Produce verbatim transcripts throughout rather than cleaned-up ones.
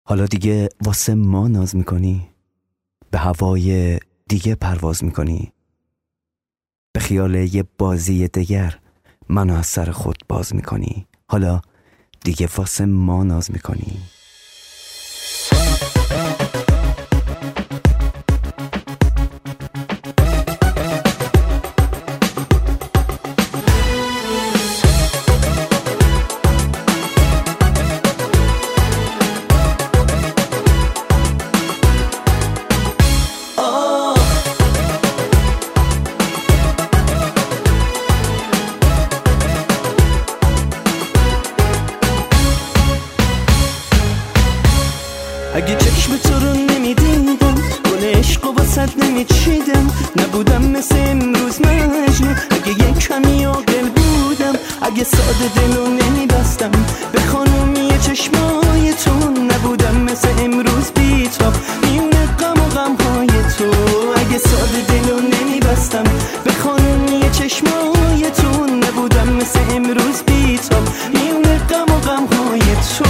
حالا دیگه واسه ما ناز میکنی؟ به هوای دیگه پرواز میکنی؟ به خیال یه بازی دیگر منو از سر خود باز میکنی؟ حالا دیگه واسه ما ناز میکنی؟ اگه چشم تو رو نمیدیدم گل عشق و واسد نمیچیدم نبودم مثل امروز مجنون. اگه یک کمی عاقل بودم اگه ساده دلو نمیبستم به خانومی چشمای تو نبودم مثل امروز بیتاب میونه غم و غمهای تو. اگه ساده دلو نمیبستم به خانومی چشمای تو نبودم مثل امروز بیتاب میونه غم و غمهای تو.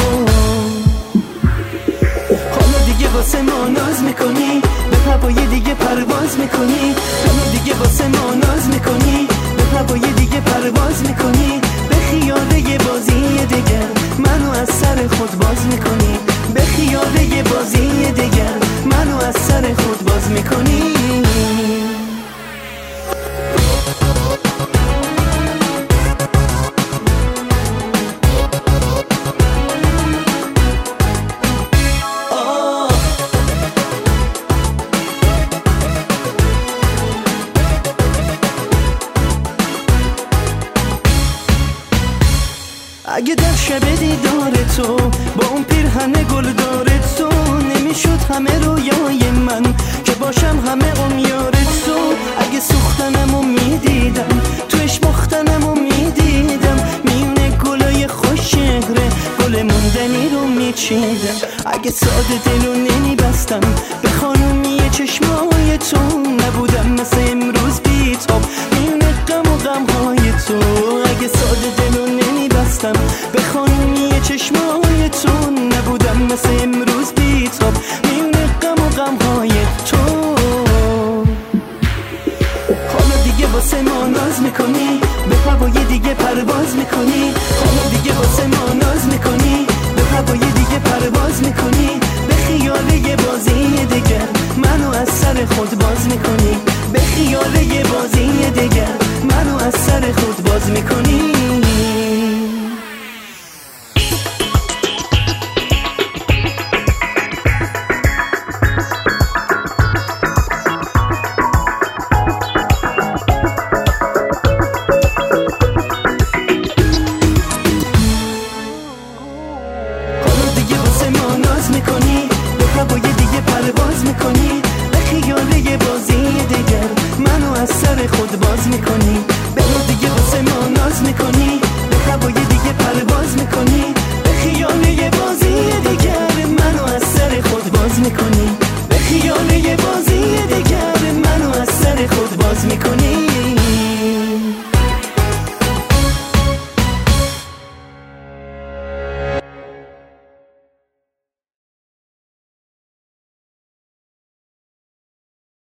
واسه ما ناز میکنی به هوای دیگه پرواز میکنی. حالا دیگه واسه ما ناز میکنی به هوای دیگه پرواز میکنی. به خیال یه بازی دیگر منو از سر خود باز میکنی. به خیال یه بازی دیگر منو از سر خود باز میکنی. اگه در شب دیدار تو با اون پیرهن گلدار تو نمیشد همه رویای من که باشم همه اون یار تو. اگه سوختنمو میدیدم توش مختنمو میدیدم میونه گلای خوش چهره گل موندنی رو میچیدم. اگه ساده دلو نمیبستم به خانومی چشمای تو نبودم مثل امروز بیتاب میونه غم و غمهای تو. اگه ساده دلو نمیبستم به خانومی چشمای تو نبودم